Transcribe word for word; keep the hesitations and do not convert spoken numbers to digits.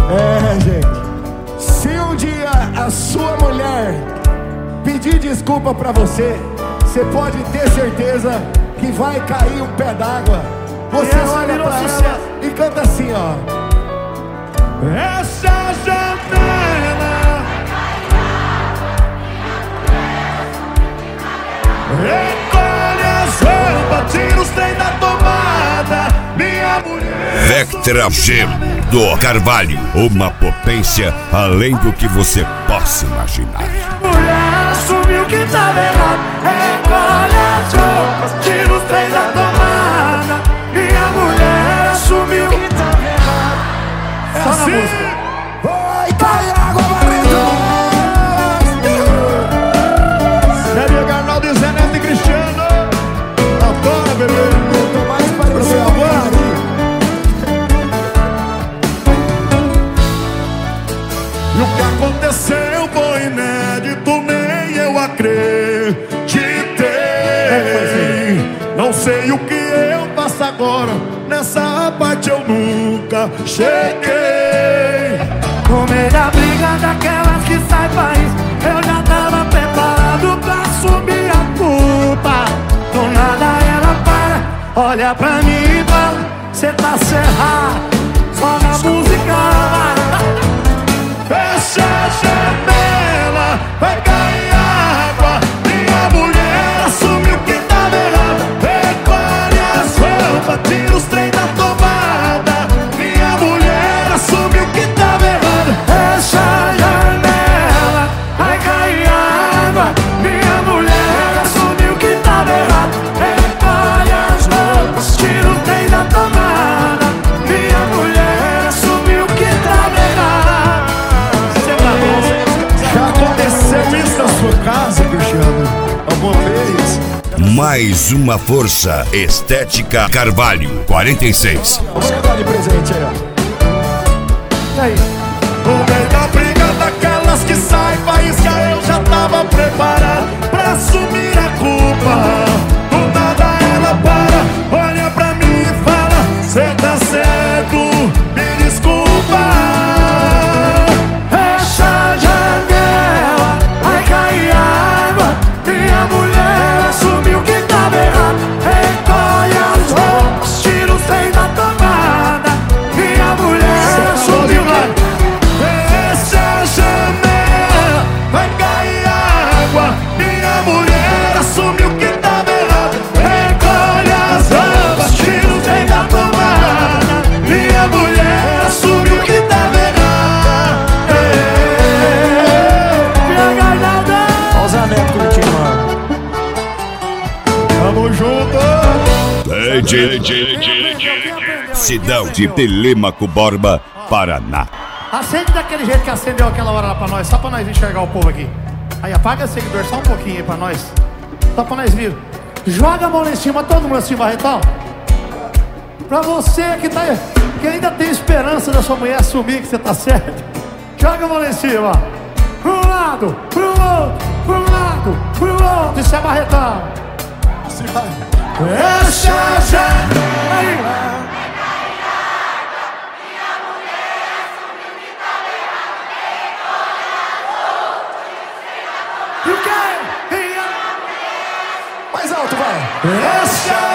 É, gente, se um dia a sua mulher pedir desculpa pra você, você pode ter certeza que vai cair um pé d'água. Você olha pra ela e canta assim, ó: essa janela recolhe as roupas, tira os trem da tomada, minha mulher. Vectra G do Carvalho, uma potência além do que você possa imaginar. Minha mulher assumiu que tava errado, recolhe as roupas, tira os trem da tomada, minha mulher assumiu que tava errado. É só na música. Vai cair água, barreto. Sério, Arnaldo, Zé Neto e Cristiano. Adora, bebê. Eu tô mais parecendo agora. E o que aconteceu foi inédito, nem eu acreditei. Não sei o que eu faço agora, nessa parte eu nunca cheguei. No meio da briga daquelas que sai país, eu já tava preparado pra assumir a culpa. Do nada ela para, olha pra mim e fala: cê tá cerrado, só na música. Fecha a janela, vai cair água, minha mulher assumiu que tava errado. Recolhe as roupas, tira os trem da tomada, minha mulher assumiu que tava errado. Fecha a janela, vai cair água, minha mulher assumiu que tava errado. Recolhe as roupas, tira o trem da tomada, minha mulher assumiu que tava errado. Já aconteceu isso na sua casa, Cristiano? Alguma vez? Mais uma força. Estética Carvalho, quarenta e seis. Você dá de presente aí, ó. E aí? No meio da briga daquelas que sai faísca, eu já tava preparado pra assumir a culpa. Do nada ela para, olha pra mim e fala: cê tá certo, me desculpa. Fecha a janela, vai cair água, minha mulher assumiu que tava errado. Recolhe as roupas, tira os trem da tomada, minha mulher assumiu que... Fecha a janela, vai cair água, minha mulher assumiu que tava errado. Recolhe as roupas, tira os trem da tomada, minha mulher assumiu que tava errado. Olha o Zé Neto curtindo, mano. Tamo junto. Cidão de Telêmaco Borba, Paraná. Acende daquele jeito que acendeu aquela hora lá pra nós, só pra nós enxergar o povo aqui. Aí apaga o seguidor só um pouquinho aí pra nós, só pra nós vir. Joga a mão lá em cima, todo mundo assim, Barretão. Pra você que, tá, que ainda tem esperança da sua mulher assumir que você tá certo, joga a mão lá em cima. Pro um lado, pro outro, pro um lado, pro outro. Isso é Barretão. Fecha a janela. E o quê? Mais alto, vai. Fecha